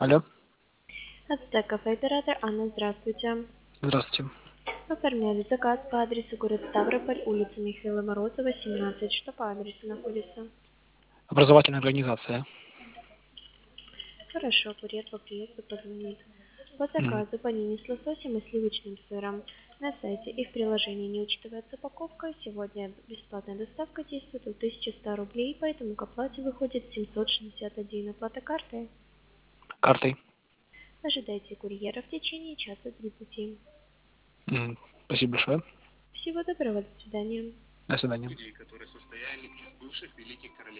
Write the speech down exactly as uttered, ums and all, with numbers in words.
Алло, Ацтек кафе, оператор Анна, здравствуйте. здравствуйте. Оформляли заказ по адресу город Ставрополь, улица Михаила Морозова, семнадцать. Что по адресу находится? Образовательная организация. Хорошо, курьер по приезду позвонит. По Мгм. заказу панини с лососем и сливочным сыром. На сайте и в приложении не учитывается упаковка. Сегодня бесплатная доставка действует от тысячи ста рублей, поэтому к оплате выходит семьсот шестьдесят один. Оплата картой. Картой. Ожидайте курьера в течение часа три пути. Мгм. Спасибо большое. Всего доброго, до свидания. До свидания. людей, которые состояли из бывших великих королей.